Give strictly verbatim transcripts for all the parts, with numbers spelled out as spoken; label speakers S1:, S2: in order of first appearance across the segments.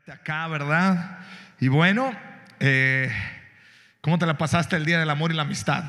S1: Acá, ¿verdad? Y bueno, eh, ¿cómo te la pasaste el día del amor y la amistad?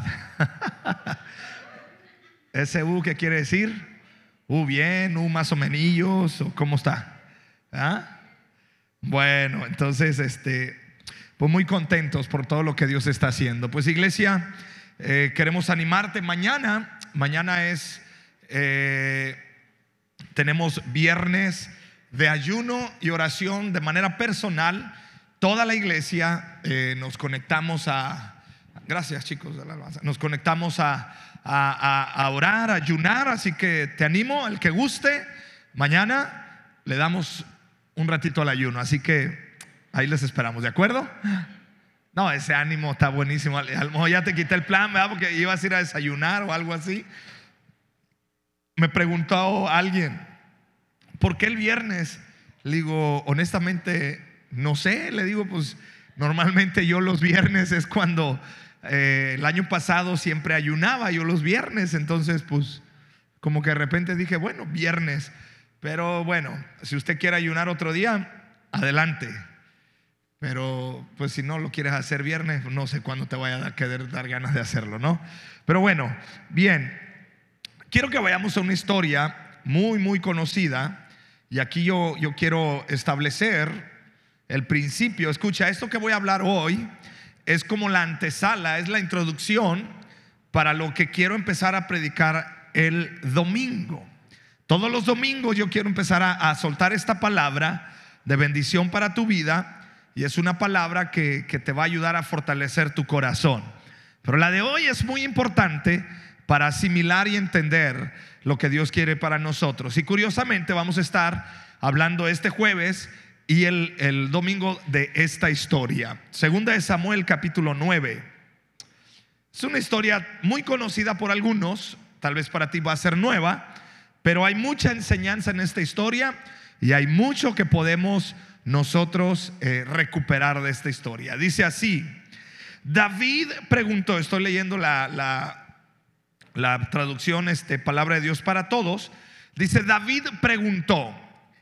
S1: Ese U, ¿qué quiere decir? U bien, U más o menos, ¿o cómo está? ¿Ah? Bueno, entonces, este, pues muy contentos por todo lo que Dios está haciendo. Pues iglesia, eh, queremos animarte mañana. Mañana es, eh, tenemos viernes de ayuno y oración de manera personal. Toda la iglesia eh, nos conectamos a, gracias chicos de la alabanza, nos conectamos a, a, a, a orar, a ayunar. Así que te animo, al que guste, mañana le damos un ratito al ayuno. Así que ahí les esperamos, ¿de acuerdo? No, ese ánimo está buenísimo. A lo mejor ya te quité el plan, ¿verdad? Porque ibas a ir a desayunar o algo así. Me preguntó alguien, ¿por qué el viernes? Le digo, honestamente, no sé. Le digo, pues normalmente yo los viernes es cuando eh, el año pasado siempre ayunaba yo los viernes. Entonces pues como que de repente dije, bueno, viernes. Pero bueno, si usted quiere ayunar otro día, adelante. Pero pues si no lo quieres hacer viernes, no sé cuándo te vaya a querer dar ganas de hacerlo, ¿no? Pero bueno, bien. Quiero que vayamos a una historia muy, muy conocida. Y aquí yo, yo quiero establecer el principio. Escucha, esto que voy a hablar hoy es como la antesala, es la introducción para lo que quiero empezar a predicar el domingo. Todos los domingos yo quiero empezar a, a soltar esta palabra de bendición para tu vida. Y es una palabra que, que te va a ayudar a fortalecer tu corazón. Pero la de hoy es muy importante para asimilar y entender lo que Dios quiere para nosotros. Y curiosamente vamos a estar hablando este jueves y el, el domingo de esta historia. Segunda de Samuel capítulo nueve. Es una historia muy conocida por algunos. Tal vez para ti va a ser nueva, pero hay mucha enseñanza en esta historia y hay mucho que podemos nosotros eh, recuperar de esta historia. Dice así: David preguntó, estoy leyendo la, la, la traducción este, Palabra de Dios para Todos. Dice: David preguntó,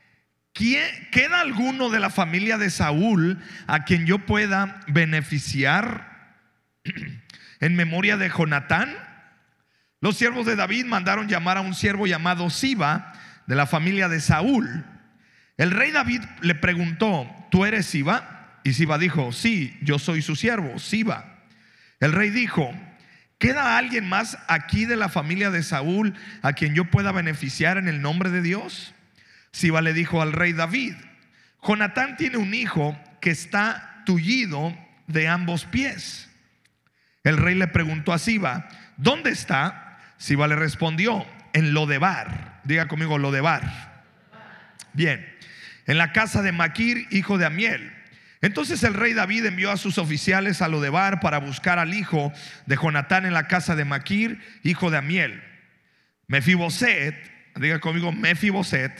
S1: ¿queda alguno de la familia de Saúl a quien yo pueda beneficiar en memoria de Jonatán? Los siervos de David mandaron llamar a un siervo llamado Siba, de la familia de Saúl. El rey David le preguntó, ¿tú eres Siba? Y Siba dijo, sí, yo soy su siervo, Siba. El rey dijo, ¿queda alguien más aquí de la familia de Saúl a quien yo pueda beneficiar en el nombre de Dios? Siba le dijo al rey David, Jonatán tiene un hijo que está tullido de ambos pies. El rey le preguntó a Siba, ¿dónde está? Siba le respondió, en Lodebar. Diga conmigo, Lodebar. Bien, en la casa de Maquir, hijo de Amiel. Entonces el rey David envió a sus oficiales a Lodebar para buscar al hijo de Jonatán en la casa de Maquir, hijo de Amiel. Mefiboset, diga conmigo, Mefiboset.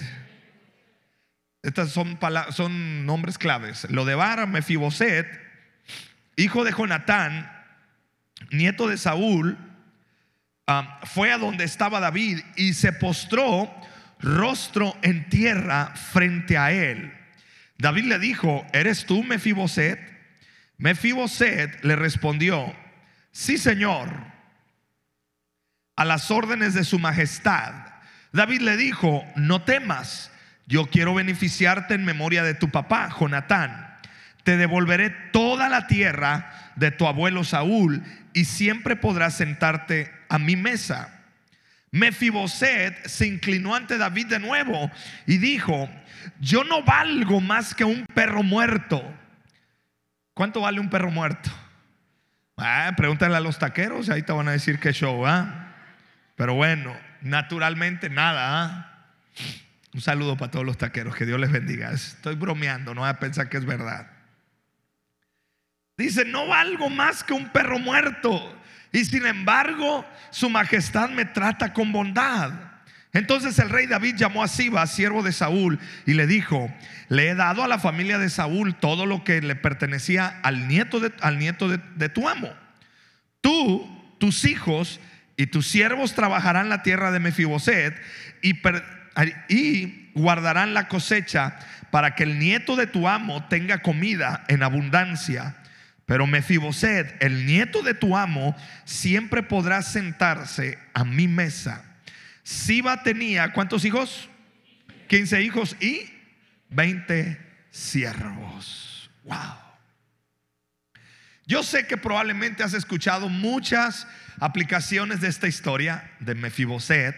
S1: Estas son, son nombres claves. Lodebar, Mefiboset, hijo de Jonatán, nieto de Saúl, uh, fue a donde estaba David y se postró rostro en tierra frente a él. David le dijo, ¿eres tú Mefiboset? Mefiboset le respondió, sí señor, a las órdenes de su majestad. David le dijo, no temas, yo quiero beneficiarte en memoria de tu papá Jonatán. Te devolveré toda la tierra de tu abuelo Saúl y siempre podrás sentarte a mi mesa. Mefiboset se inclinó ante David de nuevo y dijo, yo no valgo más que un perro muerto. ¿Cuánto vale un perro muerto? Ah, pregúntale a los taqueros, ahí te van a decir qué show, ¿ah? Pero bueno, naturalmente nada, ¿ah? Un saludo para todos los taqueros, que Dios les bendiga. Estoy bromeando, no voy a pensar que es verdad. Dice, no valgo más que un perro muerto, y sin embargo su majestad me trata con bondad. Entonces el rey David llamó a Siba, siervo de Saúl, y le dijo, le he dado a la familia de Saúl todo lo que le pertenecía al nieto de, al nieto de, de tu amo. Tú, tus hijos y tus siervos trabajarán la tierra de Mefiboset y, per, y guardarán la cosecha para que el nieto de tu amo tenga comida en abundancia. Pero Mefiboset, el nieto de tu amo, siempre podrá sentarse a mi mesa. Siba tenía, ¿cuántos hijos? quince hijos y veinte siervos. Wow. Yo sé que probablemente has escuchado muchas aplicaciones de esta historia de Mefiboset.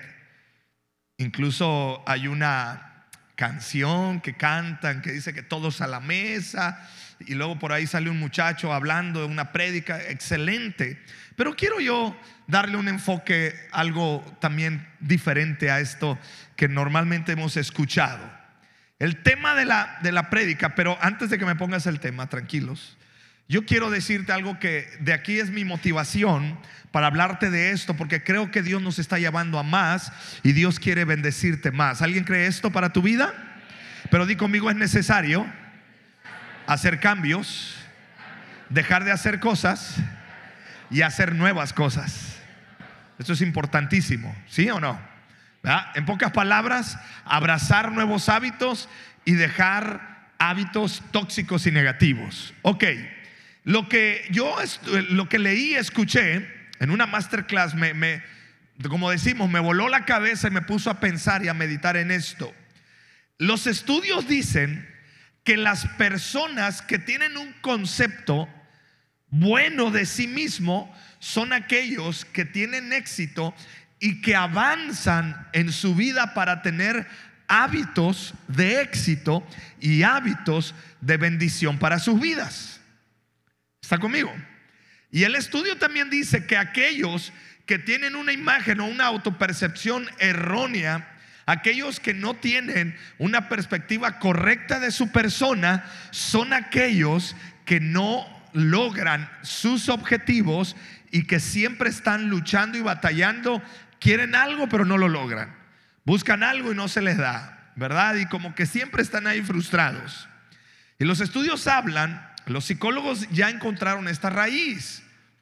S1: Incluso hay una canción que cantan que dice que todos a la mesa, y luego por ahí sale un muchacho hablando de una prédica excelente. Pero quiero yo darle un enfoque algo también diferente a esto que normalmente hemos escuchado. El tema de la, de la prédica, pero antes de que me pongas el tema, tranquilos, yo quiero decirte algo que de aquí es mi motivación para hablarte de esto, porque creo que Dios nos está llevando a más y Dios quiere bendecirte más. ¿Alguien cree esto para tu vida? Pero di conmigo, es necesario hacer cambios, dejar de hacer cosas y hacer nuevas cosas. Esto es importantísimo, ¿sí o no? ¿Verdad? En pocas palabras, abrazar nuevos hábitos y dejar hábitos tóxicos y negativos. Ok, lo que yo lo que leí y escuché en una masterclass me, me, como decimos, me voló la cabeza y me puso a pensar y a meditar en esto. Los estudios dicen que las personas que tienen un concepto bueno de sí mismo son aquellos que tienen éxito y que avanzan en su vida para tener hábitos de éxito y hábitos de bendición para sus vidas. ¿Está conmigo? Y el estudio también dice que aquellos que tienen una imagen o una autopercepción errónea, aquellos que no tienen una perspectiva correcta de su persona, son aquellos que no logran sus objetivos y que siempre están luchando y batallando. Quieren algo pero no lo logran, buscan algo y no se les da, ¿verdad? Y como que siempre están ahí frustrados. Y los estudios hablan, los psicólogos ya encontraron esta raíz: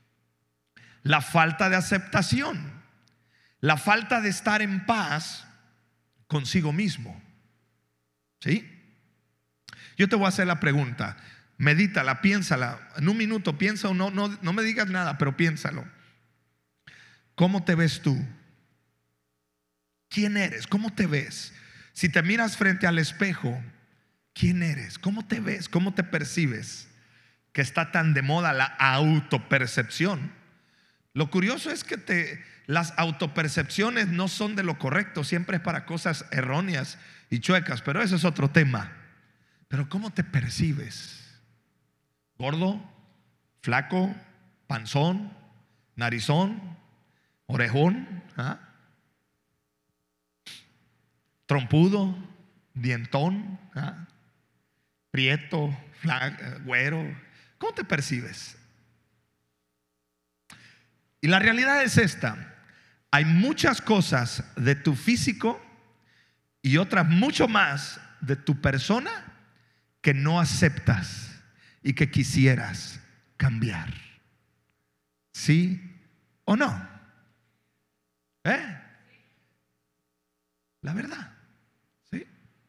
S1: la falta de aceptación, la falta de estar en paz consigo mismo. ¿Sí? Yo te voy a hacer la pregunta, medítala, piénsala, en un minuto piensa o no, no, no me digas nada, pero piénsalo. ¿Cómo te ves tú? ¿Quién eres? ¿Cómo te ves? Si te miras frente al espejo, ¿quién eres? ¿Cómo te ves? ¿Cómo te percibes? Que está tan de moda la autopercepción. Lo curioso es que te, las autopercepciones no son de lo correcto, siempre es para cosas erróneas y chuecas, pero eso es otro tema. Pero ¿cómo te percibes? ¿Gordo? ¿Flaco? ¿Panzón? ¿Narizón? ¿Orejón? ¿Ah? ¿Trompudo? ¿Dientón? ¿Ah? ¿Prieto? ¿Flaco? ¿Güero? ¿Cómo te percibes? Y la realidad es esta: hay muchas cosas de tu físico y otras mucho más de tu persona que no aceptas y que quisieras cambiar. ¿Sí o no? ¿Eh? La verdad. ¿Sí?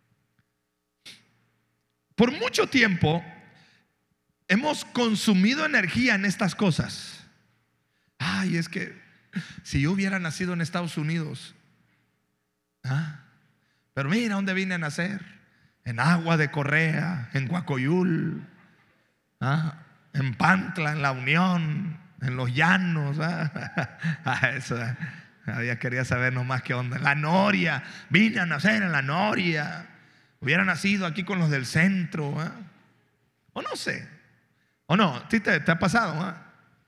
S1: Por mucho tiempo hemos consumido energía en estas cosas. Ay, es que si yo hubiera nacido en Estados Unidos, ¿ah? Pero mira dónde vine a nacer: en Agua de Correa, en Guacoyul, ¿ah? En Pantla, en La Unión, en Los Llanos, ¿ah? Eso, había quería saber nomás qué onda. En La Noria, vine a nacer en La Noria. Hubiera nacido aquí con los del centro, ¿ah? O no sé, o no, ¿sí te, te ha pasado? ¿Ah?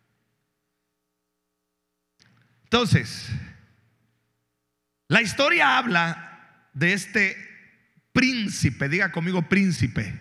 S1: Entonces, la historia habla de este príncipe, diga conmigo príncipe,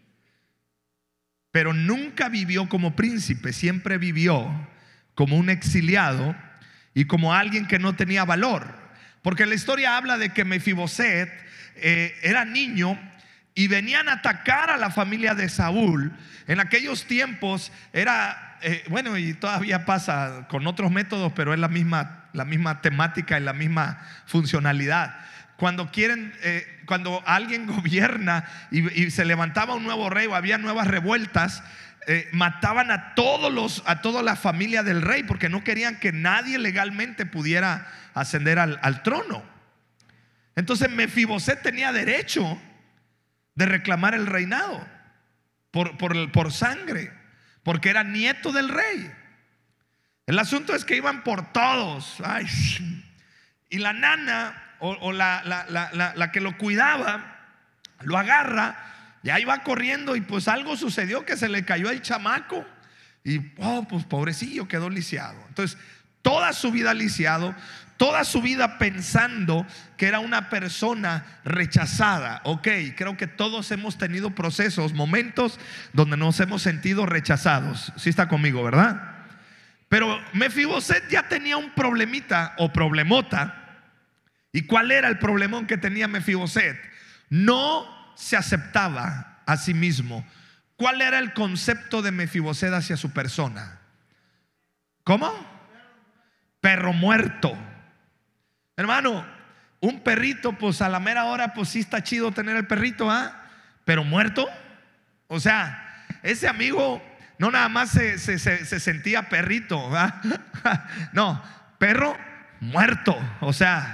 S1: pero nunca vivió como príncipe, siempre vivió como un exiliado y como alguien que no tenía valor. Porque la historia habla de que Mefiboset eh, era niño y venían a atacar a la familia de Saúl. En aquellos tiempos era... Eh, bueno, y todavía pasa con otros métodos, pero es la misma, la misma temática y la misma funcionalidad. cuando quieren, eh, cuando alguien gobierna y, y se levantaba un nuevo rey o había nuevas revueltas, eh, mataban a todos los, a toda la familia del rey, porque no querían que nadie legalmente pudiera ascender al, al trono. Entonces Mefiboset tenía derecho de reclamar el reinado por, por, por sangre, porque era nieto del rey. El asunto es que iban por todos. Ay, y la nana o, o la, la, la, la, la que lo cuidaba lo agarra y ahí va corriendo, y pues algo sucedió, que se le cayó el chamaco y oh, pues pobrecillo, quedó lisiado. Entonces toda su vida lisiado, toda su vida pensando que era una persona rechazada. Ok, creo que todos hemos tenido procesos, momentos donde nos hemos sentido rechazados. Sí está conmigo, ¿verdad? Pero Mefiboset ya tenía un problemita o problemota. ¿Y cuál era el problemón que tenía Mefiboset? No se aceptaba a sí mismo. ¿Cuál era el concepto de Mefiboset hacia su persona? ¿Cómo? Perro muerto. Hermano, un perrito, pues a la mera hora, pues sí está chido tener el perrito, ¿ah? Pero muerto. O sea, ese amigo no nada más se, se, se, se sentía perrito, ¿verdad? No, perro muerto. O sea,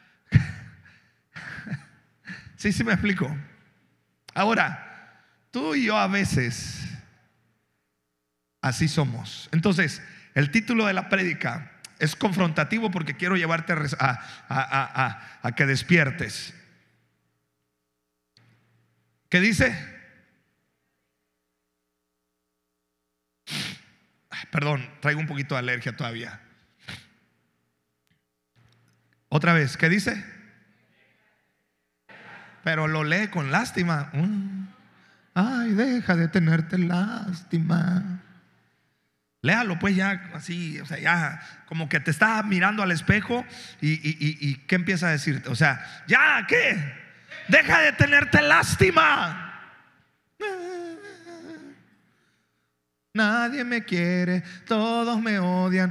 S1: sí, sí me explico. Ahora, tú y yo a veces así somos. Entonces, el título de la prédica es confrontativo, porque quiero llevarte a, a, a, a, a que despiertes. ¿Qué dice? Perdón, traigo un poquito de alergia todavía. Otra vez, ¿qué dice? Pero lo lee con lástima. Ay, deja de tenerte lástima. Léalo pues ya así, o sea, ya como que te está mirando al espejo y, y, y, y ¿qué empieza a decirte? O sea, ya, ¿qué? Deja de tenerte lástima. Nadie me quiere, todos me odian.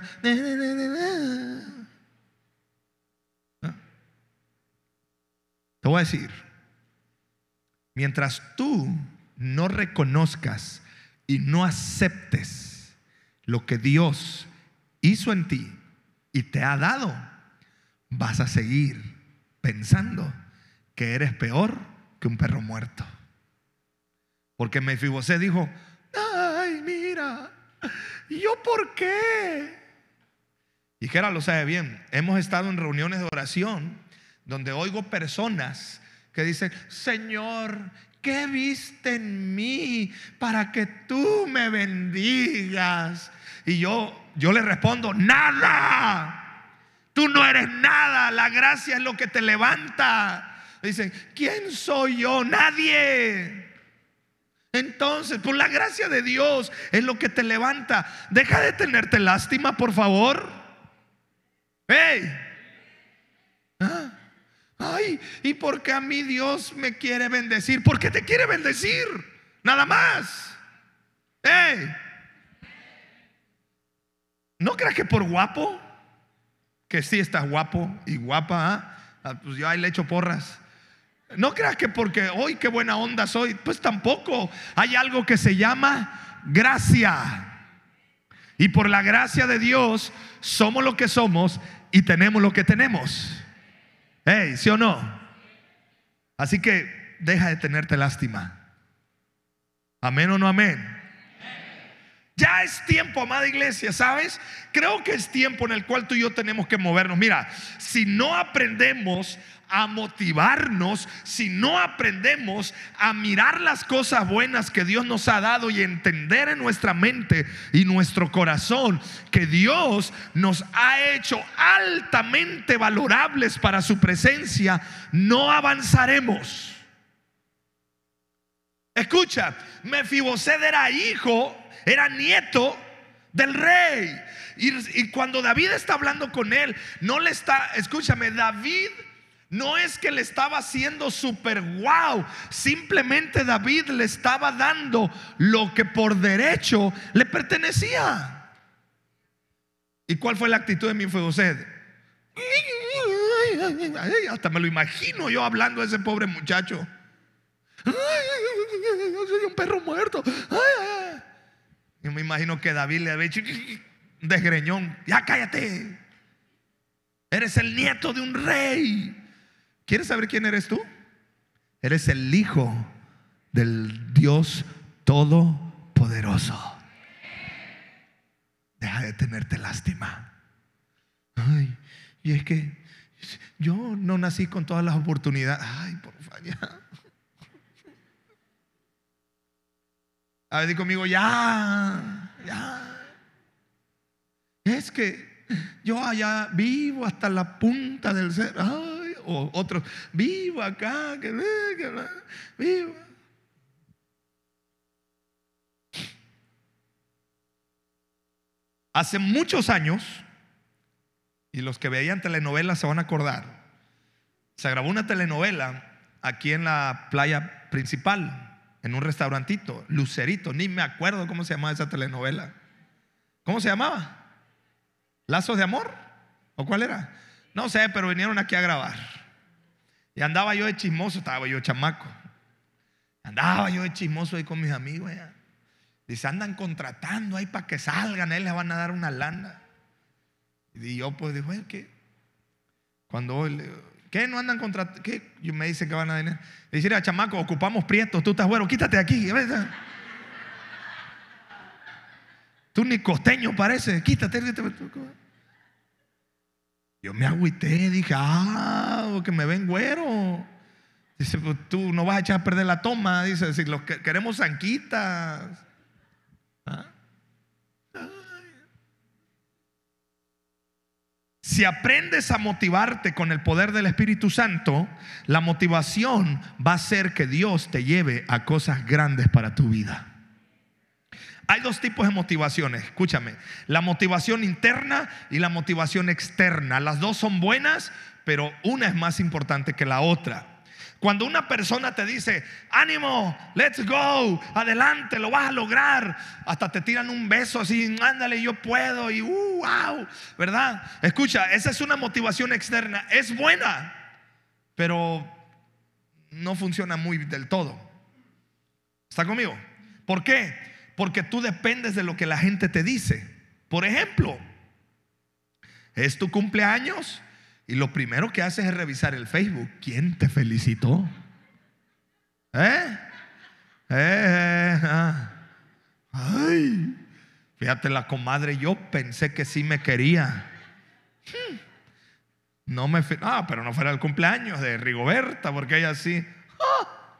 S1: Te voy a decir, mientras tú no reconozcas y no aceptes lo que Dios hizo en ti y te ha dado, vas a seguir pensando que eres peor que un perro muerto. Porque Mefiboset dijo: ay, mira, ¿yo por qué? Y Gera lo sabe bien. Hemos estado en reuniones de oración donde oigo personas que dicen: Señor, ¿qué viste en mí para que tú me bendigas? Y yo, yo le respondo: nada. Tú no eres nada. La gracia es lo que te levanta. Dicen: ¿quién soy yo? Nadie. Entonces, pues la gracia de Dios es lo que te levanta. Deja de tenerte lástima, por favor. Hey. ¿Ah? Ay, ¿y por qué a mí Dios me quiere bendecir? ¿Por qué te quiere bendecir? Nada más. Hey. ¿No creas que por guapo? Que sí estás guapo y guapa, ¿ah? Pues yo ahí le echo porras. No creas que porque hoy qué buena onda soy. Pues tampoco. Hay algo que se llama gracia. Y por la gracia de Dios somos lo que somos y tenemos lo que tenemos. Hey, ¿sí o no? Así que deja de tenerte lástima. Amén o no amén. Ya es tiempo, amada iglesia, ¿sabes? Creo que es tiempo en el cual tú y yo tenemos que movernos. Mira, si no aprendemos a motivarnos, si no aprendemos a mirar las cosas buenas que Dios nos ha dado y entender en nuestra mente y nuestro corazón que Dios nos ha hecho altamente valorables para su presencia, no avanzaremos. Escucha, Mefiboset era hijo, era nieto del rey. Y, y cuando David está hablando con él, no le está, escúchame, David no es que le estaba haciendo super wow. Simplemente David le estaba dando lo que por derecho le pertenecía. ¿Y cuál fue la actitud de Mefiboset? ay, ay, hasta me lo imagino yo hablando a ese pobre muchacho. Ay, yo soy un perro muerto. Ay, ay. Yo me imagino que David le había dicho desgreñón: ya cállate, eres el nieto de un rey. ¿Quieres saber quién eres tú? Eres el hijo del Dios Todopoderoso. Deja de tenerte lástima. Ay, y es que yo no nací con todas las oportunidades. Ay, por favor, ya. A ver, di conmigo: ya, ya. Es que yo allá vivo hasta la punta del cerro. Ay, o otros: vivo acá, que, que, vivo. Hace muchos años, y los que veían telenovelas se van a acordar, se grabó una telenovela aquí en la playa principal, en un restaurantito, Lucerito. Ni me acuerdo cómo se llamaba esa telenovela. ¿Cómo se llamaba? ¿Lazos de amor? ¿O cuál era? No sé, pero vinieron aquí a grabar. Y andaba yo de chismoso, estaba yo chamaco. Andaba yo de chismoso ahí con mis amigos. Ya. Dice: andan contratando ahí para que salgan, ahí les van a dar una lana. Y yo pues digo: ¿qué? Cuando, ¿qué? ¿No andan contratando? ¿Qué? Y me dicen que van a venir. Dice: mira, chamaco, ocupamos prietos, tú estás bueno, quítate de aquí. Tú ni costeño pareces, quítate. Yo me agüité, dije: ah, que me ven güero. Dice: pues tú no vas a echar a perder la toma. Dice: si los que queremos zanquitas. ¿Ah? Si aprendes a motivarte con el poder del Espíritu Santo, la motivación va a hacer que Dios te lleve a cosas grandes para tu vida. Hay dos tipos de motivaciones, escúchame: la motivación interna y la motivación externa. Las dos son buenas, pero una es más importante que la otra. Cuando una persona te dice: ánimo, let's go, adelante, lo vas a lograr, hasta te tiran un beso así: ándale, yo puedo, y uh, wow, ¿verdad? Escucha, esa es una motivación externa. Es buena, pero no funciona muy del todo. ¿Está conmigo? ¿Por qué? Porque tú dependes de lo que la gente te dice. Por ejemplo, es tu cumpleaños y lo primero que haces es revisar el Facebook. ¿Quién te felicitó? ¿Eh? ¿Eh? Ah. Ay, fíjate, la comadre, yo pensé que sí me quería. Hmm. No me, ah, pero no fuera el cumpleaños de Rigoberta, porque ella sí. ¡Ah!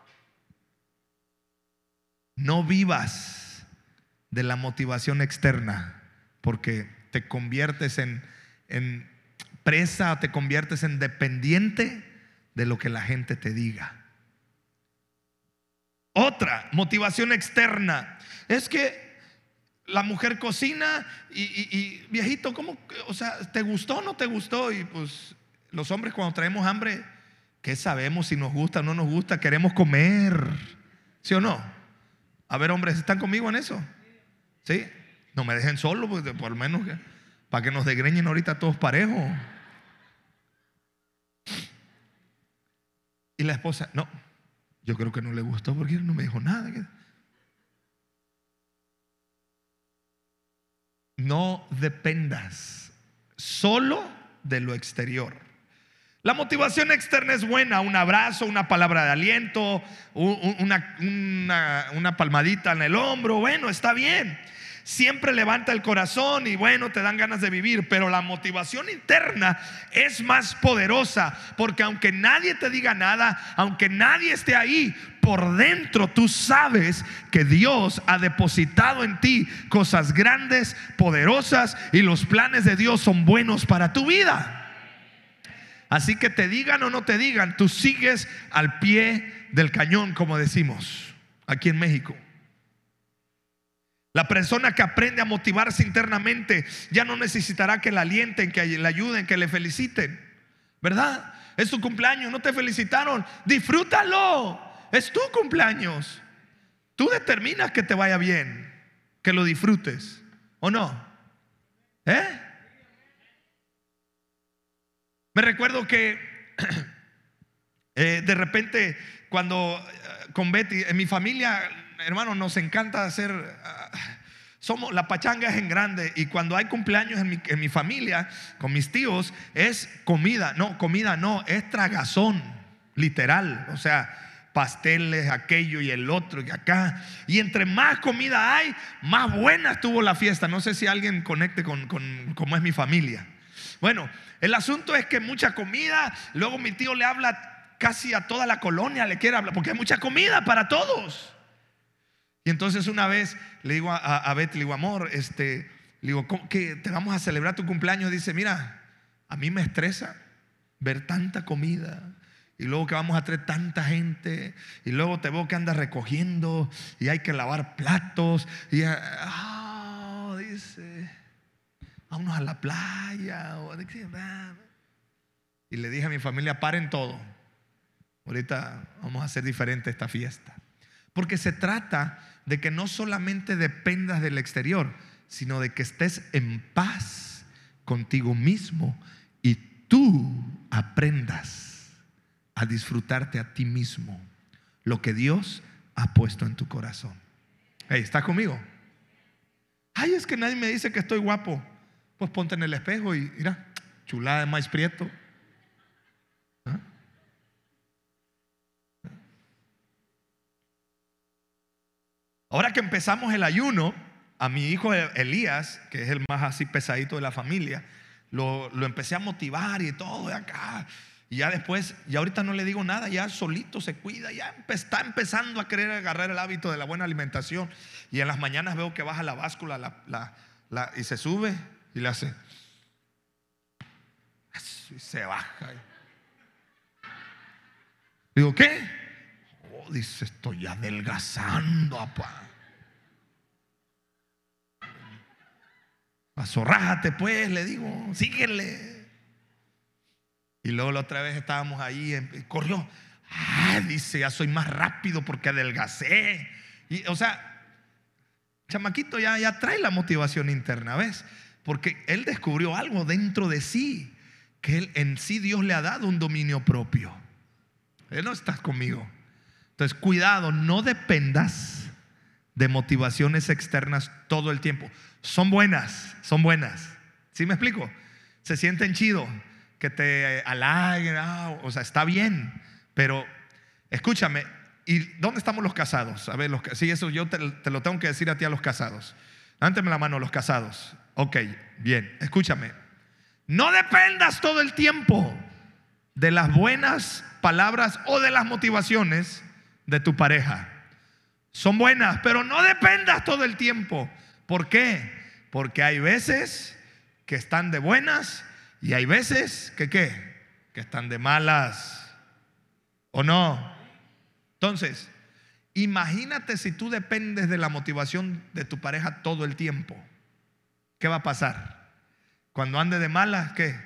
S1: No vivas de la motivación externa, porque te conviertes en, en presa, te conviertes en dependiente de lo que la gente te diga. Otra motivación externa es que la mujer cocina y, y, y viejito, ¿cómo? O sea, ¿te gustó o no te gustó? Y pues los hombres, cuando traemos hambre, ¿qué sabemos si nos gusta o no nos gusta? Queremos comer, ¿sí o no? A ver, hombres, ¿están conmigo en eso? ¿Sí? No me dejen solo, pues, por lo menos que, para que nos desgreñen ahorita todos parejos. Y la esposa: no, yo creo que no le gustó porque no me dijo nada. No dependas solo de lo exterior. La motivación externa es buena: un abrazo, una palabra de aliento, una, una, una palmadita en el hombro. Bueno, está bien. Siempre levanta el corazón y bueno, te dan ganas de vivir. Pero la motivación interna es más poderosa, porque aunque nadie te diga nada, aunque nadie esté ahí, por dentro tú sabes que Dios ha depositado en ti cosas grandes, poderosas, y los planes de Dios son buenos para tu vida. Así que te digan o no te digan, tú sigues al pie del cañón, como decimos aquí en México. La persona que aprende a motivarse internamente ya no necesitará que la alienten, que le ayuden, que le feliciten, ¿verdad? Es tu cumpleaños, no te felicitaron, disfrútalo, es tu cumpleaños. Tú determinas que te vaya bien, que lo disfrutes, ¿o no? ¿Eh? Me recuerdo que eh, de repente cuando eh, con Betty, en mi familia, hermano, nos encanta hacer, uh, somos, la pachanga es en grande, y cuando hay cumpleaños en mi, en mi familia, con mis tíos, es comida, no, comida no, es tragazón, literal, o sea, pasteles, aquello y el otro y acá. Y entre más comida hay, más buena estuvo la fiesta. No sé si alguien conecte con, con cómo es mi familia. Bueno, el asunto es que mucha comida. Luego mi tío le habla casi a toda la colonia, le quiere hablar, porque hay mucha comida para todos. Y entonces una vez le digo a, a Betty, le digo, amor, este, le digo, ¿cómo que te vamos a celebrar tu cumpleaños? Dice, mira, a mí me estresa ver tanta comida. Y luego que vamos a traer tanta gente, y luego te veo que andas recogiendo, y hay que lavar platos. Y oh, dice, vámonos a la playa. Y le dije a mi familia, paren todo. Ahorita vamos a hacer diferente esta fiesta. Porque se trata de que no solamente dependas del exterior, sino de que estés en paz contigo mismo y tú aprendas a disfrutarte a ti mismo lo que Dios ha puesto en tu corazón. Hey, ¿estás conmigo? Ay, es que nadie me dice que estoy guapo. Pues ponte en el espejo y mira, chulada de maíz prieto. ¿Ah? Ahora que empezamos el ayuno, a mi hijo Elías, que es el más así pesadito de la familia, lo, lo empecé a motivar y todo de acá. Y ya después, ya ahorita no le digo nada, ya solito se cuida, ya está empezando a querer agarrar el hábito de la buena alimentación. Y en las mañanas veo que baja la báscula la, la, la, y se sube y le hace, y se baja. Digo, ¿qué? Oh, dice, estoy adelgazando, papá. Azorrájate pues, le digo, síguele. Y luego la otra vez estábamos ahí, corrió. Ah, dice, ya soy más rápido porque adelgacé. Y, o sea, chamaquito ya, ya trae la motivación interna, ¿ves? Porque él descubrió algo dentro de sí, que él, en sí Dios le ha dado un dominio propio. Él no está conmigo. Entonces, cuidado, no dependas de motivaciones externas todo el tiempo. Son buenas, son buenas. ¿Sí me explico? Se sienten chido, que te halaguen, ah, o sea, está bien, pero escúchame, ¿y dónde estamos los casados? A ver, los, sí, eso yo te, te lo tengo que decir a ti, a los casados. Levántame la mano, los casados. Ok, bien, escúchame. No dependas todo el tiempo de las buenas palabras o de las motivaciones de tu pareja. Son buenas, pero no dependas todo el tiempo. ¿Por qué? Porque hay veces que están de buenas y hay veces que ¿qué? Que están de malas. ¿O no? Entonces, imagínate si tú dependes de la motivación de tu pareja todo el tiempo. ¿Qué va a pasar? Cuando ande de malas, ¿qué?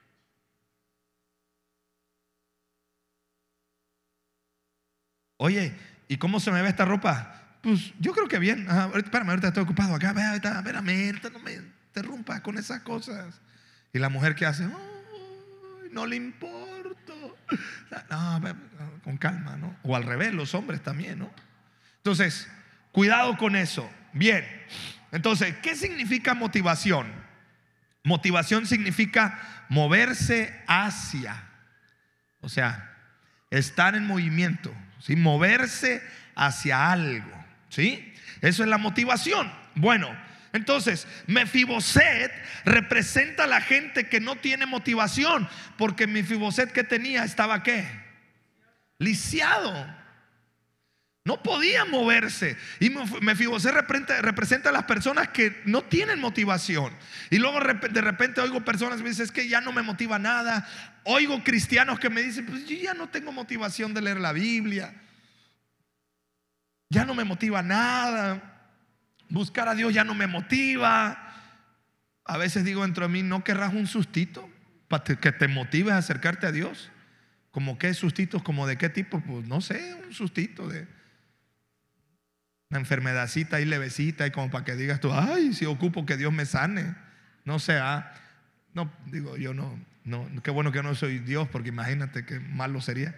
S1: Oye, ¿y cómo se me ve esta ropa? Pues yo creo que bien. Ajá, ahorita, espérame, ahorita estoy ocupado acá. Ahorita, espérame, ahorita no me interrumpas con esas cosas. Y la mujer que hace, oh, no le importo. No, con calma, ¿no? O al revés, los hombres también, ¿no? Entonces, cuidado con eso. Bien, entonces, ¿qué significa motivación? Motivación significa moverse hacia, o sea, estar en movimiento, ¿sí? Moverse hacia algo, ¿sí? Eso es la motivación. Bueno, entonces, Mefiboset representa a la gente que no tiene motivación, porque Mefiboset, que tenía, estaba ¿qué? Lisiado. No podía moverse. Y Mefiboset representa, representa a las personas que no tienen motivación. Y luego de repente oigo personas que me dicen, es que ya no me motiva nada. Oigo cristianos que me dicen, pues yo ya no tengo motivación de leer la Biblia. Ya no me motiva nada. Buscar a Dios ya no me motiva. A veces digo dentro de mí, ¿no querrás un sustito para que te motives a acercarte a Dios? ¿Como qué sustitos? ¿Como de qué tipo? Pues no sé, un sustito de una enfermedadcita y levecita, y como para que digas tú, ay, si ocupo que Dios me sane. No sé, ah, no, digo yo no, No, qué bueno que no soy Dios, porque imagínate qué malo sería.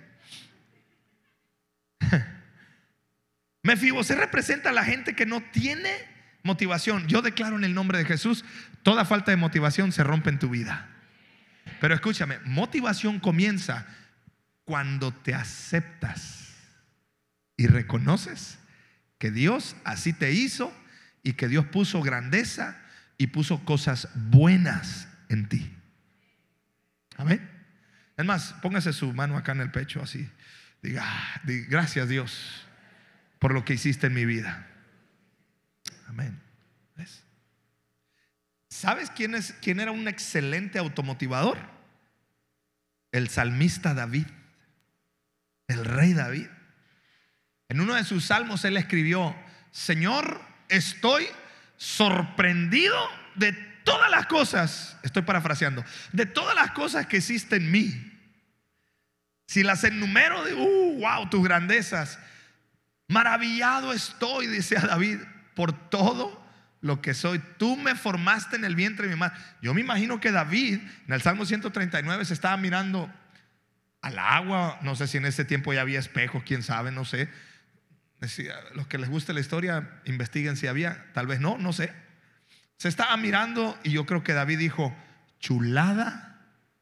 S1: Mefibosé representa a la gente que no tiene motivación. Yo declaro en el nombre de Jesús, toda falta de motivación se rompe en tu vida. Pero escúchame, motivación comienza cuando te aceptas y reconoces que Dios así te hizo y que Dios puso grandeza y puso cosas buenas en ti. Amén. Es más, póngase su mano acá en el pecho así. Diga, diga, gracias Dios por lo que hiciste en mi vida. Amén. ¿Ves? ¿Sabes quién es, quién era un excelente automotivador? El salmista David, el rey David. En uno de sus salmos él escribió: Señor, estoy sorprendido de todas las cosas, estoy parafraseando, de todas las cosas que hiciste en mí. Si las enumero, de uh, wow, tus grandezas. Maravillado estoy, dice a David, por todo lo que soy. Tú me formaste en el vientre de mi madre. Yo me imagino que David en el Salmo ciento treinta y nueve se estaba mirando al agua. No sé si en ese tiempo ya había espejos, quién sabe, no sé. Los que les guste la historia, investiguen si había, tal vez no, no sé. Se estaba mirando y yo creo que David dijo: chulada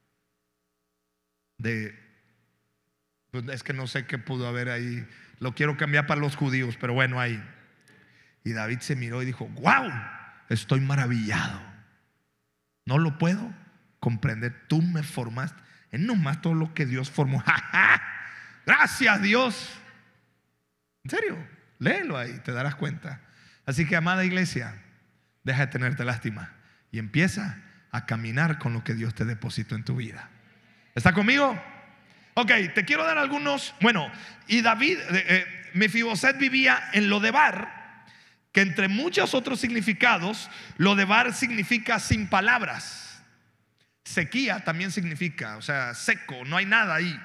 S1: de, pues es que no sé qué pudo haber ahí. Lo quiero cambiar para los judíos, pero bueno, ahí. Y David se miró y dijo: wow, estoy maravillado. No lo puedo comprender. Tú me formaste. Es nomás todo lo que Dios formó. Gracias Dios. En serio, léelo ahí, te darás cuenta. Así que, amada iglesia, deja de tenerte lástima y empieza a caminar con lo que Dios te depositó en tu vida. ¿Está conmigo? Ok, te quiero dar algunos. Bueno, y David, eh, Mefiboset vivía en Lodebar, que entre muchos otros significados, Lodebar significa sin palabras. Sequía también significa, o sea, seco, no hay nada ahí.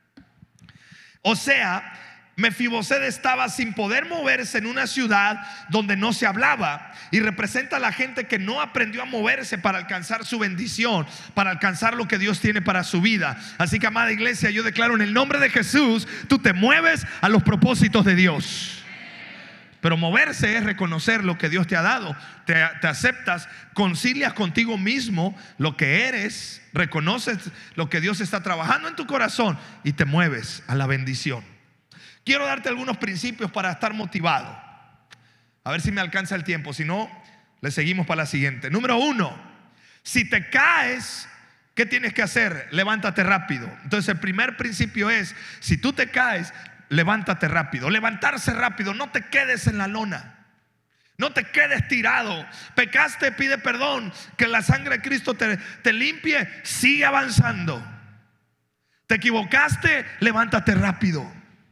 S1: O sea, Mefiboset estaba sin poder moverse en una ciudad donde no se hablaba, y representa a la gente que no aprendió a moverse para alcanzar su bendición, para alcanzar lo que Dios tiene para su vida. Así que, amada iglesia, yo declaro en el nombre de Jesús, tú te mueves a los propósitos de Dios. Pero moverse es reconocer lo que Dios te ha dado. Te, te aceptas, concilias contigo mismo lo que eres, reconoces lo que Dios está trabajando en tu corazón y te mueves a la bendición. Quiero darte algunos principios para estar motivado. A ver si me alcanza el tiempo. Si no, le seguimos para la siguiente. Número uno: si te caes, ¿qué tienes que hacer? Levántate rápido. Entonces el primer principio es: si tú te caes, levántate rápido. Levantarse rápido. No te quedes en la lona. No te quedes tirado. Pecaste, pide perdón. Que la sangre de Cristo te, te limpie. Sigue avanzando. Te equivocaste, levántate rápido.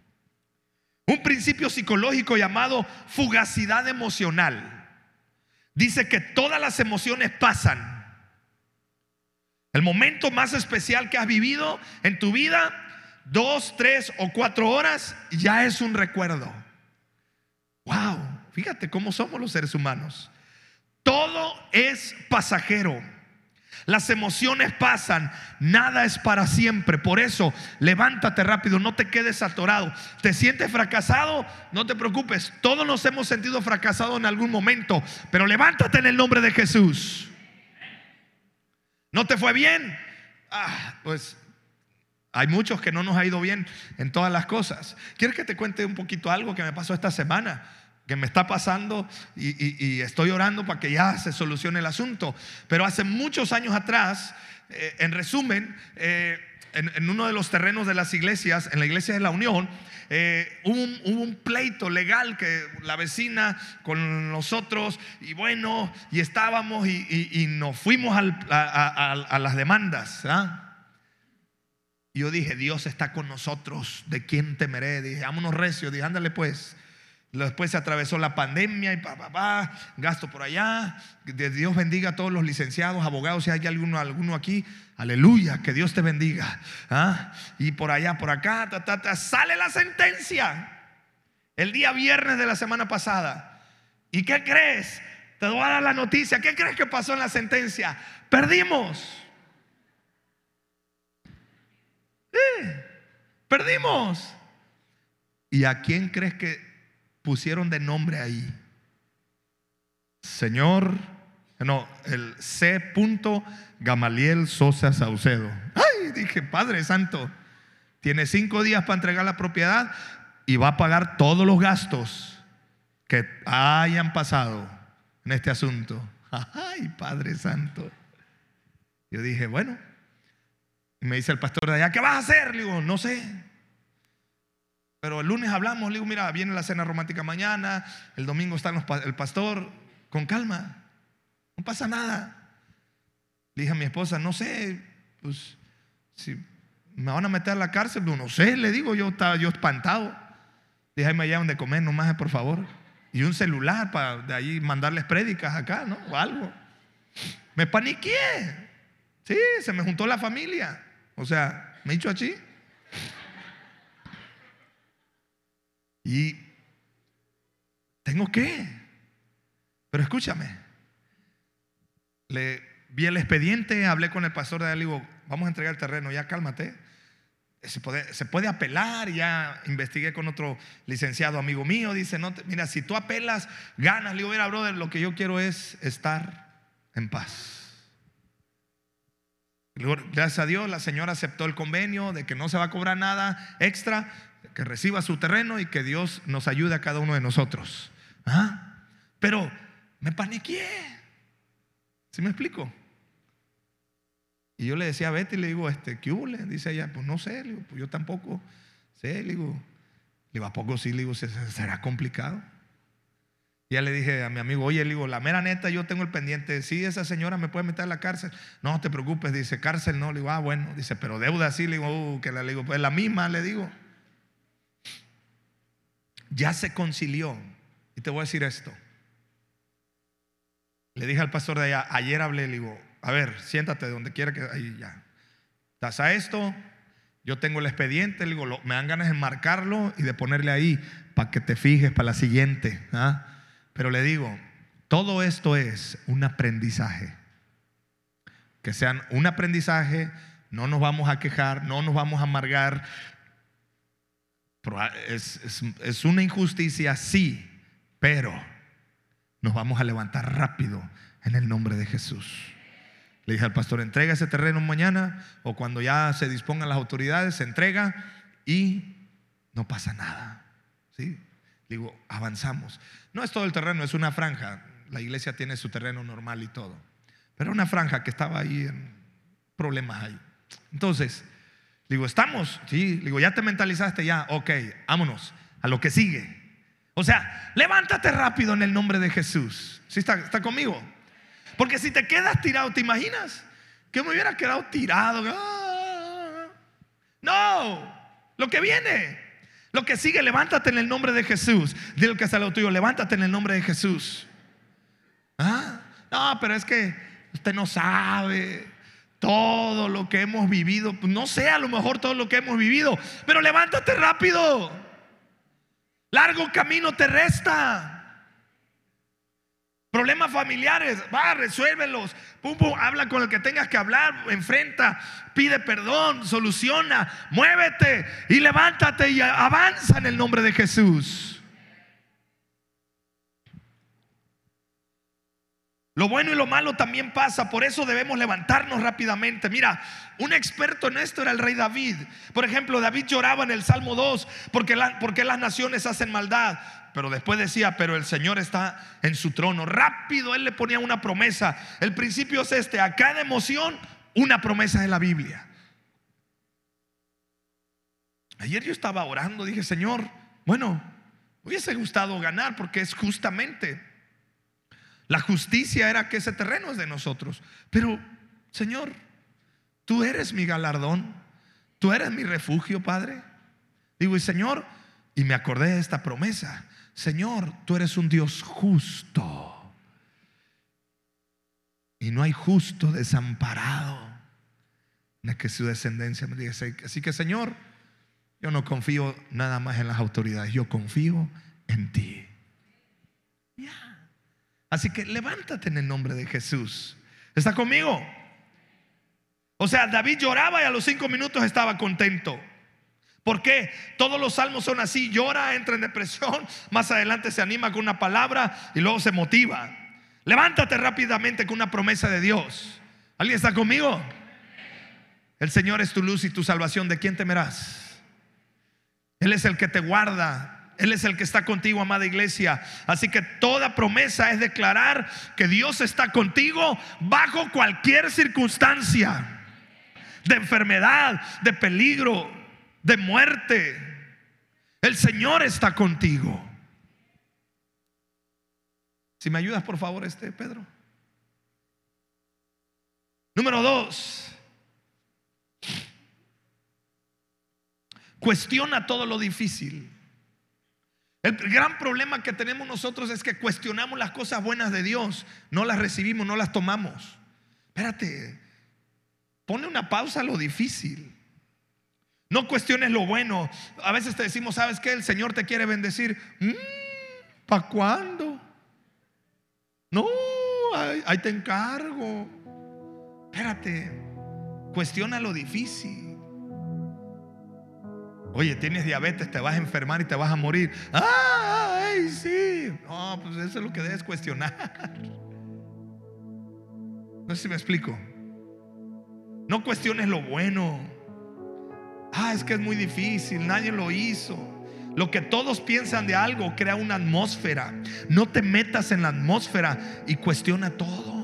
S1: Un principio psicológico llamado fugacidad emocional dice que todas las emociones pasan. El momento más especial que has vivido en tu vida, dos, tres o cuatro horas, ya es un recuerdo. Wow, fíjate cómo somos los seres humanos. Todo es pasajero. Las emociones pasan, nada es para siempre. Por eso, levántate rápido, no te quedes atorado. ¿Te sientes fracasado? No te preocupes, todos nos hemos sentido fracasados en algún momento, pero levántate en el nombre de Jesús. ¿No te fue bien? Ah, pues hay muchos que no nos ha ido bien en todas las cosas. ¿Quieres que te cuente un poquito algo que me pasó esta semana? Que me está pasando y, y, y estoy orando para que ya se solucione el asunto. Pero hace muchos años atrás, eh, en resumen, eh, en, en uno de los terrenos de las iglesias, en la iglesia de la Unión, eh, hubo, un, hubo un pleito legal que la vecina con nosotros, y bueno, y estábamos y, y, y nos fuimos al, a, a, a las demandas. ¿Ah? Yo dije: Dios está con nosotros, ¿de quién temeré? Dije: vámonos recio. Dije: ándale pues. Después se atravesó la pandemia y pa, pa, pa, gasto por allá. Que Dios bendiga a todos los licenciados, abogados, si hay alguno, alguno aquí. Aleluya, que Dios te bendiga. ¿Ah? Y por allá, por acá, ta, ta, ta, sale la sentencia el día viernes de la semana pasada. ¿Y qué crees? Te voy a dar la noticia. ¿Qué crees que pasó en la sentencia? Perdimos. Eh, perdimos. ¿Y a quién crees que pusieron de nombre ahí? Señor, no, el C. Gamaliel Sosa Saucedo. Ay, dije, Padre Santo, tiene cinco días para entregar la propiedad y va a pagar todos los gastos que hayan pasado en este asunto. Ay, Padre Santo. Yo dije, bueno. Y me dice el pastor de allá, ¿qué vas a hacer? Le digo, no sé. Pero el lunes hablamos. Le digo, mira, viene la cena romántica mañana. El domingo está el pastor. Con calma. No pasa nada. Le dije a mi esposa, no sé, pues si me van a meter a la cárcel, no, no sé, le digo, yo estaba yo espantado. Le dije, ahí me llevan de comer nomás, por favor. Y un celular para de ahí mandarles prédicas acá, ¿no? O algo. Me paniqué. Sí, se me juntó la familia. O sea, me he dicho así. Y tengo que. Pero escúchame. Le vi el expediente, hablé con el pastor de él, le digo, vamos a entregar el terreno, ya cálmate. Se puede, se puede apelar. Ya investigué con otro licenciado amigo mío. Dice, no te, mira, si tú apelas, ganas. Le digo, mira, brother, lo que yo quiero es estar en paz. Luego, gracias a Dios, la señora aceptó el convenio de que no se va a cobrar nada extra, que reciba su terreno y que Dios nos ayude a cada uno de nosotros. ¿Ah? Pero me paniqué. ¿Sí me explico? Y yo le decía a Betty, le digo, este, ¿qué hubo? Le dice ella, pues no sé, le digo, pues yo tampoco sé, le digo, le digo, ¿a poco sí? Le digo, ¿será complicado? Ya le dije a mi amigo, oye, le digo, la mera neta, yo tengo el pendiente, sí, esa señora me puede meter a la cárcel. No te preocupes, dice, cárcel no. Le digo, ah, bueno, dice, pero deuda sí. Le digo, uh, que la, le digo, pues la misma, le digo. Ya se concilió. Y te voy a decir esto. Le dije al pastor de allá, ayer hablé, le digo, a ver, siéntate donde quiera que ahí ya. ¿Estás a esto? Yo tengo el expediente, le digo, lo, me dan ganas de marcarlo y de ponerle ahí para que te fijes para la siguiente. ¿Ah? Pero le digo, todo esto es un aprendizaje. Que sean un aprendizaje, no nos vamos a quejar, no nos vamos a amargar. Es, es, es una injusticia, sí, pero nos vamos a levantar rápido en el nombre de Jesús. Le dije al pastor, entrega ese terreno mañana o cuando ya se dispongan las autoridades, se entrega y no pasa nada. ¿Sí? Digo, avanzamos. No es todo el terreno, es una franja. La iglesia tiene su terreno normal y todo, pero una franja que estaba ahí en problemas ahí. Entonces, digo, ¿estamos? Sí, digo, ¿ya te mentalizaste? Ya, ok, vámonos a lo que sigue. O sea, levántate rápido en el nombre de Jesús. ¿Sí está, está conmigo? Porque si te quedas tirado, ¿te imaginas? Que me hubiera quedado tirado. No, lo que viene, lo que sigue, levántate en el nombre de Jesús. Dile que está al lado tuyo, levántate en el nombre de Jesús. ¿Ah? No, pero es que usted no sabe todo lo que hemos vivido. No sé, a lo mejor todo lo que hemos vivido, pero levántate rápido. Largo camino te resta. Problemas familiares, va, resuélvelos. Pum, pum, habla con el que tengas que hablar, enfrenta, pide perdón, soluciona, muévete y levántate y avanza en el nombre de Jesús. Lo bueno y lo malo también pasa, por eso debemos levantarnos rápidamente. Mira, un experto en esto era el rey David. Por ejemplo, David lloraba en el Salmo dos porque, la, porque las naciones hacen maldad. Pero después decía, pero el Señor está en su trono. Rápido él le ponía una promesa. El principio es este: a cada emoción una promesa de la Biblia. Ayer yo estaba orando, dije, Señor, bueno, me hubiese gustado ganar porque es justamente. La justicia era que ese terreno es de nosotros. Pero, Señor, tú eres mi galardón, tú eres mi refugio, Padre. Digo, y Señor, y me acordé de esta promesa: Señor, tú eres un Dios justo y no hay justo desamparado en que su descendencia me diga. Así que, Señor, yo no confío nada más en las autoridades, yo confío en ti. Ya. Así que levántate en el nombre de Jesús. ¿Está conmigo? O sea, David lloraba y a los cinco minutos estaba contento. ¿Por qué? Todos los salmos son así. Llora, entra en depresión, más adelante se anima con una palabra y luego se motiva. Levántate rápidamente con una promesa de Dios. ¿Alguien está conmigo? El Señor es tu luz y tu salvación. ¿De quién temerás? Él es el que te guarda. Él es el que está contigo, amada iglesia. Así que toda promesa es declarar que Dios está contigo bajo cualquier circunstancia de enfermedad, de peligro, de muerte. El Señor está contigo. Si me ayudas, por favor, este Pedro. Número dos, cuestiona todo lo difícil. El gran problema que tenemos nosotros es que cuestionamos las cosas buenas de Dios, no las recibimos, no las tomamos. Espérate, ponle una pausa a lo difícil. No cuestiones lo bueno. A veces te decimos, ¿sabes qué? El Señor te quiere bendecir. Mm, ¿Para cuándo? No, ahí, ahí te encargo. Espérate, cuestiona lo difícil. Oye, tienes diabetes, te vas a enfermar y te vas a morir. ¡Ay, sí! No, pues eso es lo que debes cuestionar. No sé si me explico. No cuestiones lo bueno. Ah, es que es muy difícil, nadie lo hizo. Lo que todos piensan de algo crea una atmósfera. No te metas en la atmósfera y cuestiona todo.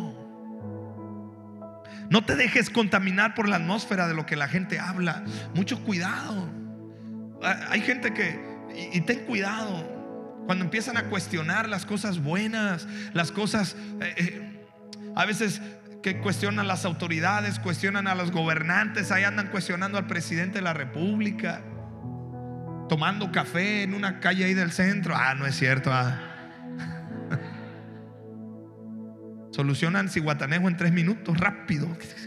S1: No te dejes contaminar por la atmósfera de lo que la gente habla. Mucho cuidado. Hay gente que, y, y ten cuidado cuando empiezan a cuestionar las cosas buenas, las cosas eh, eh, a veces que cuestionan las autoridades, cuestionan a los gobernantes. Ahí andan cuestionando al presidente de la república, tomando café en una calle ahí del centro. Ah, no es cierto. Ah. Solucionan Cihuatanejo en tres minutos, rápido.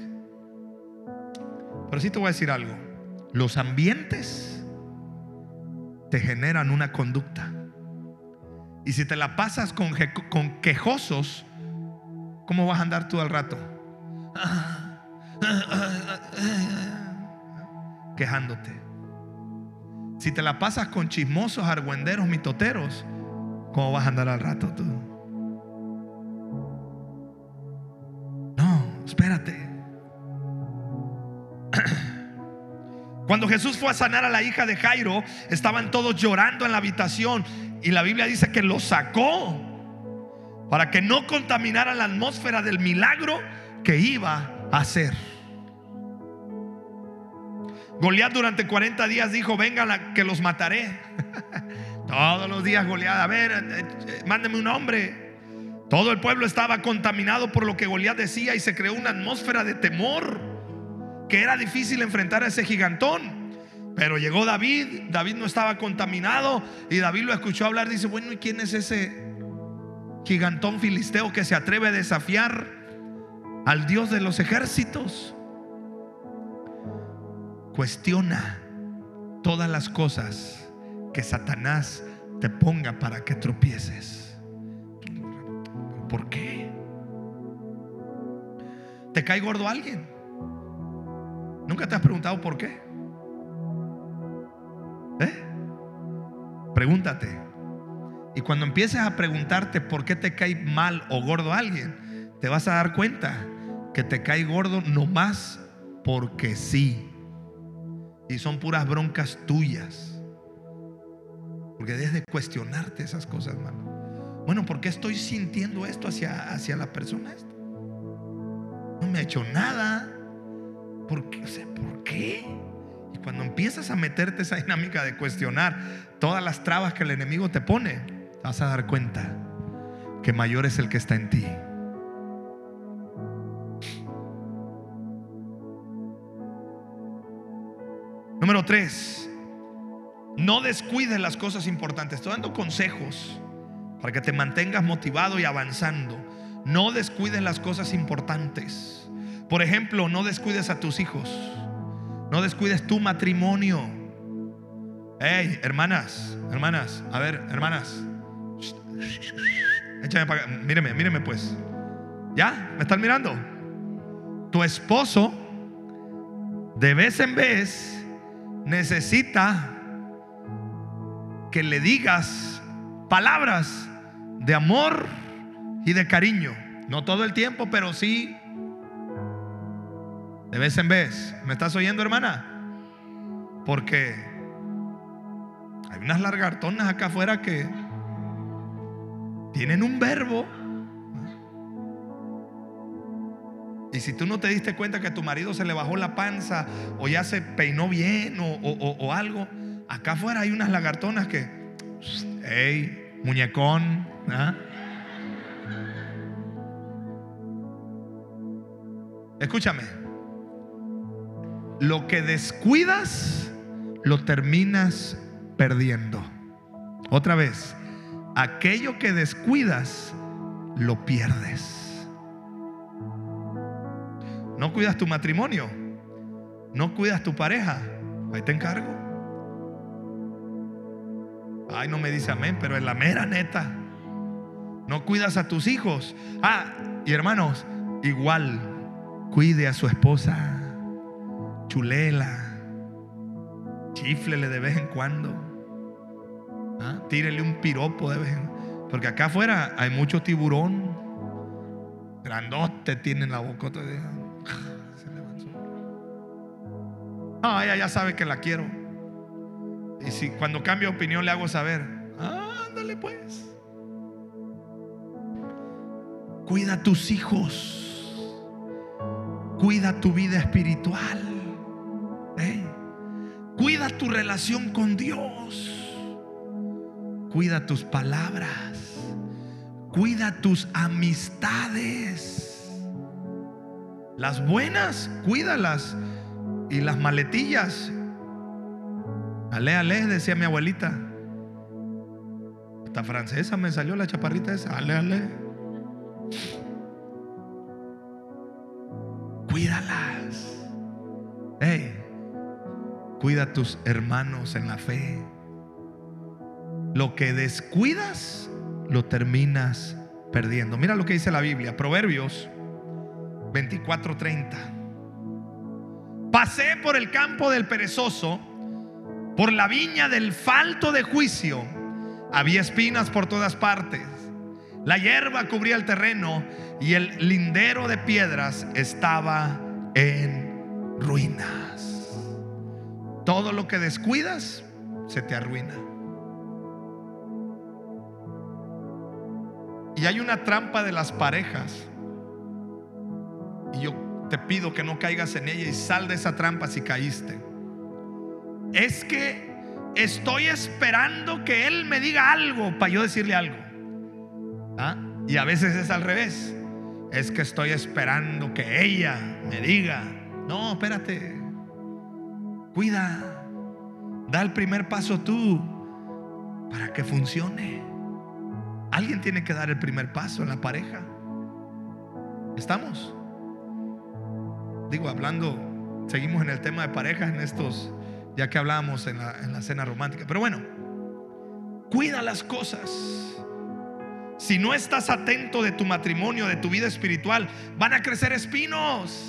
S1: Pero sí te voy a decir algo. Los ambientes te generan una conducta. Y si te la pasas con, con quejosos, ¿cómo vas a andar tú al rato? Quejándote. Si te la pasas con chismosos, argüenderos, mitoteros, ¿cómo vas a andar al rato tú? No, espérate. Cuando Jesús fue a sanar a la hija de Jairo, estaban todos llorando en la habitación, y la Biblia dice que los sacó para que no contaminaran la atmósfera del milagro que iba a hacer. Goliat durante cuarenta días dijo: vengan que los mataré. Todos los días Goliat, a ver, eh, eh, mándeme un hombre. Todo el pueblo estaba contaminado por lo que Goliat decía, y se creó una atmósfera de temor, que era difícil enfrentar a ese gigantón. Pero llegó David. David no estaba contaminado, y David lo escuchó hablar. Dice: bueno, ¿y quién es ese gigantón filisteo que se atreve a desafiar al Dios de los ejércitos? Cuestiona todas las cosas que Satanás te ponga para que tropieces. ¿Por qué? ¿Te cae gordo alguien? ¿Nunca te has preguntado por qué? ¿Eh? Pregúntate. Y cuando empieces a preguntarte por qué te cae mal o gordo alguien, te vas a dar cuenta que te cae gordo nomás porque sí. Y son puras broncas tuyas. Porque debes de cuestionarte esas cosas, hermano. Bueno, ¿por qué estoy sintiendo esto hacia, hacia la persona esta? No me ha hecho nada. ¿Por qué? O sea, ¿por qué? Y cuando empiezas a meterte esa dinámica de cuestionar todas las trabas que el enemigo te pone, te vas a dar cuenta que mayor es el que está en ti. Número tres, no descuides las cosas importantes. Estoy dando consejos para que te mantengas motivado y avanzando. No descuides las cosas importantes. Por ejemplo, no descuides a tus hijos. No descuides tu matrimonio. Hey, hermanas, hermanas, a ver, hermanas, échame para acá. Míreme, míreme pues. ¿Ya? ¿Me están mirando? Tu esposo de vez en vez necesita que le digas palabras de amor y de cariño. No todo el tiempo, pero sí de vez en vez. ¿Me estás oyendo, hermana? Porque hay unas lagartonas acá afuera que tienen un verbo. Y si tú no te diste cuenta que a tu marido se le bajó la panza, o ya se peinó bien, o, o, o algo, acá afuera hay unas lagartonas que, hey, muñecón, ¿ah? Escúchame. Lo que descuidas lo terminas perdiendo. Otra vez, aquello que descuidas lo pierdes. No cuidas tu matrimonio, no cuidas tu pareja, ahí te encargo. Ay, no me dice amén, pero es la mera neta. No cuidas a tus hijos. Ah, y hermanos, igual cuide a su esposa, chulela, chiflele de vez en cuando, ¿ah? Tírele un piropo de vez en cuando, porque acá afuera hay mucho tiburón grandote, tienen la bocota de... Se levantó. Ah, ella ya sabe que la quiero. Y si cuando cambio de opinión le hago saber, ah, ándale pues. Cuida a tus hijos, cuida tu vida espiritual, ¿eh? Cuida tu relación con Dios, cuida tus palabras, cuida tus amistades. Las buenas, cuídalas. Y las maletillas, ale, ale, decía mi abuelita. Hasta francesa me salió la chaparrita esa. Ale, ale. Cuídalas. Hey, cuida a tus hermanos en la fe. Lo que descuidas lo terminas perdiendo. Mira lo que dice la Biblia, Proverbios veinticuatro treinta. Pasé por el campo del perezoso, por la viña del falto de juicio. Había espinas por todas partes. La hierba cubría el terreno y el lindero de piedras estaba en ruinas. Todo lo que descuidas se te arruina. Y hay una trampa de las parejas, y yo te pido que no caigas en ella y sal de esa trampa si caíste. Es que estoy esperando que él me diga algo para yo decirle algo, ¿ah? Y a veces es al revés. Es que estoy esperando que ella me diga. No, espérate. Cuida. Da el primer paso tú para que funcione. Alguien tiene que dar el primer paso en la pareja. ¿Estamos? Digo, hablando, seguimos en el tema de parejas en estos, ya que hablábamos en la, en la cena romántica. Pero bueno, cuida las cosas. Si no estás atento de tu matrimonio, de tu vida espiritual, van a crecer espinos.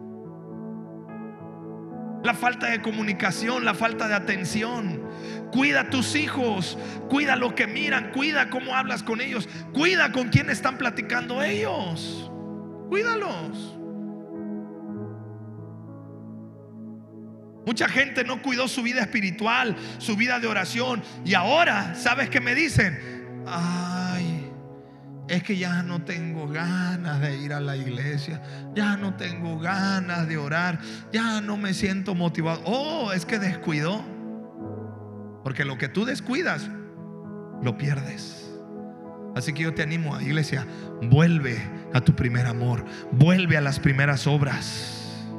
S1: La falta de comunicación, la falta de atención. Cuida a tus hijos, cuida lo que miran, cuida cómo hablas con ellos, cuida con quién están platicando ellos. Cuídalos. Mucha gente no cuidó su vida espiritual, su vida de oración, y ahora, ¿sabes qué me dicen? Ay, es que ya no tengo ganas de ir a la iglesia, ya no tengo ganas de orar, ya no me siento motivado. Oh, es que descuidó. Porque lo que tú descuidas, lo pierdes. Así que yo te animo, a iglesia, vuelve a tu primer amor, vuelve a las primeras obras.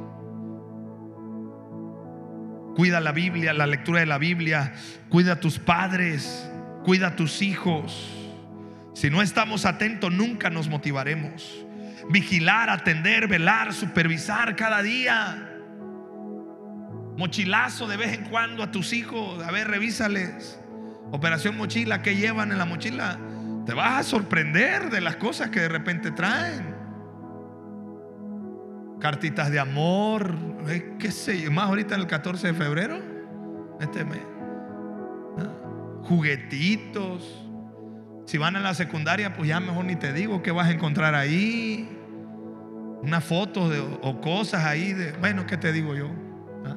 S1: Cuida la Biblia, la lectura de la Biblia. Cuida a tus padres, cuida a tus hijos. Si no estamos atentos, nunca nos motivaremos. Vigilar, atender, velar, supervisar cada día. Mochilazo de vez en cuando a tus hijos. A ver, revísales. Operación mochila, ¿qué llevan en la mochila? Te vas a sorprender de las cosas que de repente traen. cartitas de amor, eh, qué sé yo, más ahorita en el catorce de febrero, este mes, ¿ah? Juguetitos. Si van a la secundaria, pues ya mejor ni te digo qué vas a encontrar ahí. Unas fotos de, o cosas ahí de, bueno, ¿qué te digo yo? ¿Ah?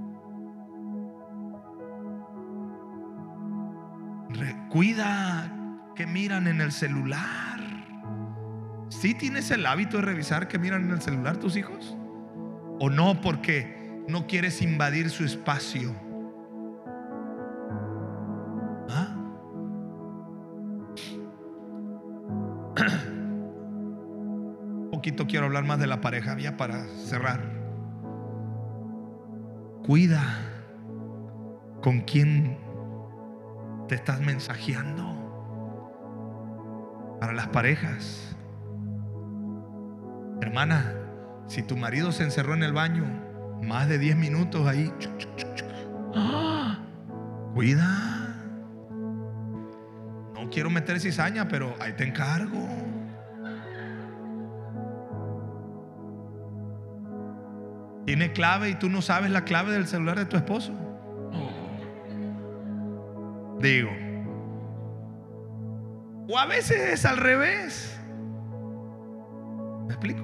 S1: Cuida que miran en el celular. ¿Sí tienes el hábito de revisar que miran en el celular tus hijos? ¿O no porque no quieres invadir su espacio? ¿Ah? Un poquito quiero hablar más de la pareja, ya para cerrar. Cuida con quién te estás mensajeando. Para las parejas, hermana, si tu marido se encerró en el baño más de diez minutos ahí, chuc, chuc, chuc, chuc, ¡ah! Cuida. No quiero meter cizaña, pero ahí te encargo. Tiene clave y tú no sabes la clave del celular de tu esposo. Digo, o a veces es al revés. ¿Me explico?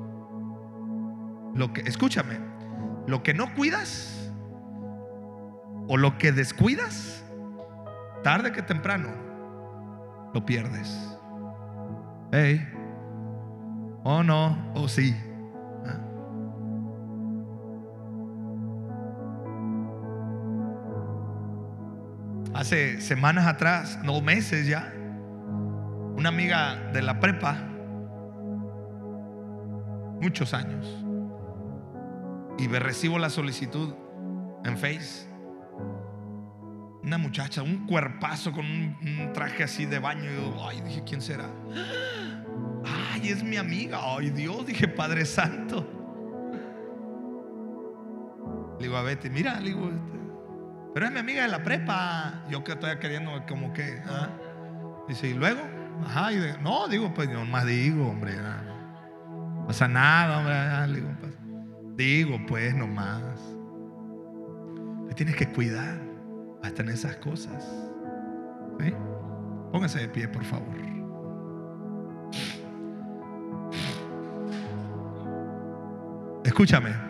S1: Lo que, escúchame, lo que no cuidas o lo que descuidas, tarde que temprano lo pierdes. Hey, o no, o sí. ¿Ah? Hace semanas atrás, no meses ya, una amiga de la prepa, muchos años, y me recibo la solicitud en Face. Una muchacha, un cuerpazo con un, un traje así de baño. Y yo, ay, dije, ¿quién será? Ay, es mi amiga. Ay, Dios, dije, Padre Santo. Le digo a Betty, mira, le digo, pero es mi amiga de la prepa. Yo que estoy queriendo como que, ¿ah? Dice, ¿y luego? Ajá, y de, no, digo, pues yo más digo, hombre, no pasa nada, hombre, ah, digo, pues, digo, pues nomás. Te tienes que cuidar hasta en esas cosas. ¿Sí? Póngase de pie, por favor. Escúchame.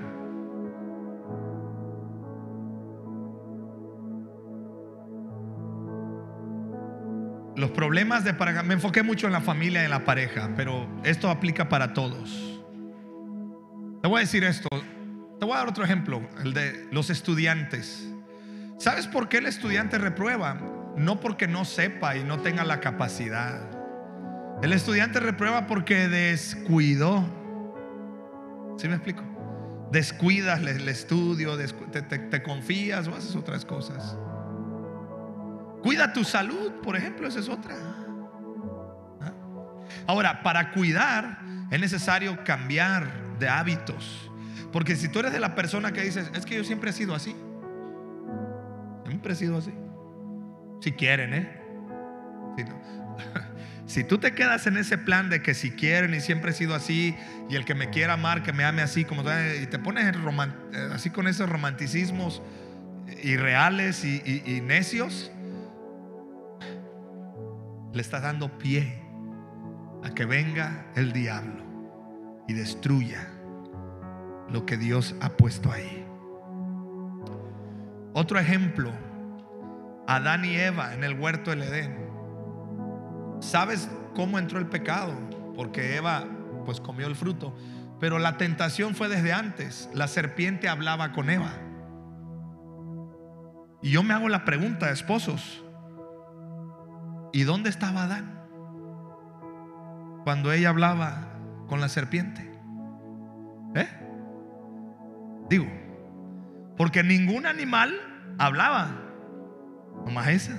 S1: Los problemas de pareja, me enfoqué mucho en la familia y en la pareja, pero esto aplica para todos. Te voy a decir esto. Te voy a dar otro ejemplo, el de los estudiantes. ¿Sabes por qué el estudiante reprueba? No porque no sepa y no tenga la capacidad. El estudiante reprueba porque descuidó. ¿Sí me explico? Descuidas el estudio, descu- te, te, te confías o haces otras cosas. Cuida tu salud, por ejemplo, esa es otra. ¿Ah? Ahora, para cuidar es necesario cambiar de hábitos. Porque si tú eres de la persona que dices, es que yo siempre he sido así. Siempre he sido así. Si quieren, ¿eh? Si, no. Si tú te quedas en ese plan de que si quieren y siempre he sido así, y el que me quiera amar, que me ame así, como y te pones romant- así con esos romanticismos irreales y, y, y necios, le estás dando pie a que venga el diablo y destruya lo que Dios ha puesto ahí. Otro ejemplo, Adán y Eva en el huerto del Edén. ¿Sabes cómo entró el pecado? Porque Eva pues comió el fruto, pero la tentación fue desde antes. La serpiente hablaba con Eva. Y yo me hago la pregunta, esposos, ¿y dónde estaba Adán cuando ella hablaba con la serpiente? ¿Eh? Digo, porque ningún animal hablaba, nomás esa.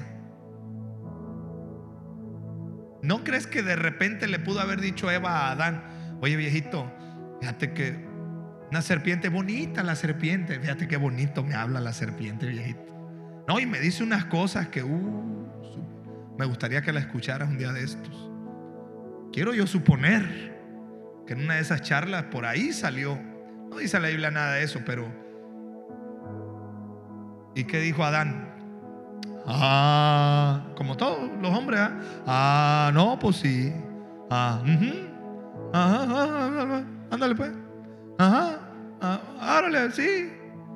S1: ¿No crees que de repente le pudo haber dicho Eva a Adán, oye viejito, fíjate que una serpiente bonita, la serpiente, fíjate qué bonito me habla la serpiente, viejito? No, y me dice unas cosas que uh, me gustaría que la escucharas un día de estos. Quiero yo suponer que en una de esas charlas por ahí salió No dice la Biblia nada de eso, pero ¿y qué dijo Adán? Ah, como todos los hombres. Ah, ah no, pues sí. Ah, uh-huh. Ajá, ajá, ajá, ándale pues. Ajá, ah, árale, sí.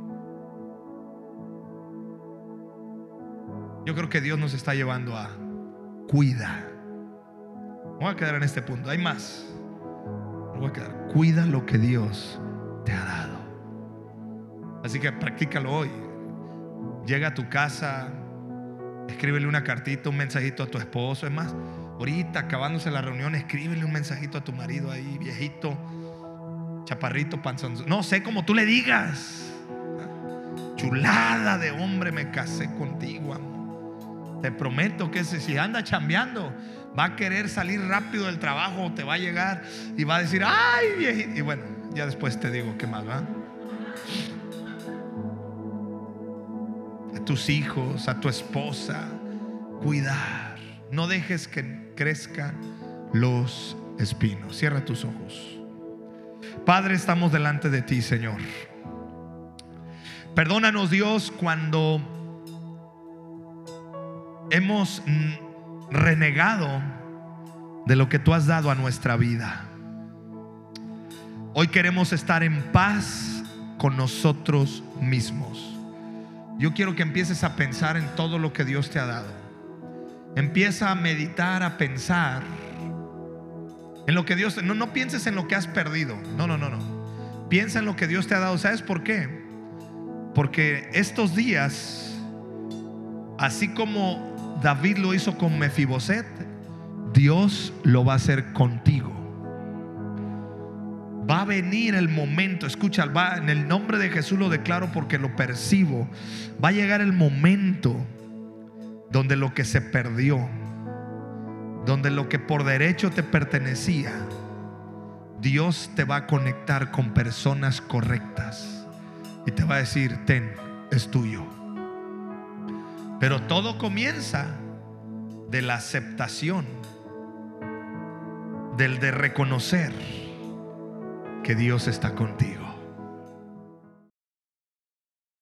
S1: Yo creo que Dios nos está llevando a cuida. Voy a quedar en este punto. Hay más. Voy a quedar. Cuida lo que Dios te ha dado. Así que practícalo hoy. Llega a tu casa, escríbele una cartita, un mensajito a tu esposo. Es más, ahorita acabándose la reunión, escríbele un mensajito a tu marido ahí, viejito, chaparrito, panzón. No sé, como tú le digas. Chulada de hombre, me casé contigo, amor. Te prometo que si anda chambeando, va a querer salir rápido del trabajo, te va a llegar y va a decir, ay, viejito. Y bueno, ya después te digo qué más, ¿va? A tus hijos, a tu esposa, cuidar. No dejes que crezcan los espinos. Cierra tus ojos. Padre, estamos delante de ti, Señor. Perdónanos, Dios, cuando hemos renegado de lo que tú has dado a nuestra vida. Hoy queremos estar en paz con nosotros mismos. Yo quiero que empieces a pensar en todo lo que Dios te ha dado. Empieza a meditar, a pensar en lo que Dios, no, no pienses en lo que has perdido. No, no, no, no. Piensa en lo que Dios te ha dado. ¿Sabes por qué? Porque estos días, así como David lo hizo con Mefiboset, Dios lo va a hacer contigo. Va a venir el momento, escucha, va, en el nombre de Jesús lo declaro porque lo percibo. Va a llegar el momento donde lo que se perdió, donde lo que por derecho te pertenecía, Dios te va a conectar con personas correctas y te va a decir, ten, es tuyo. Pero todo comienza de la aceptación, del de reconocer que Dios está contigo.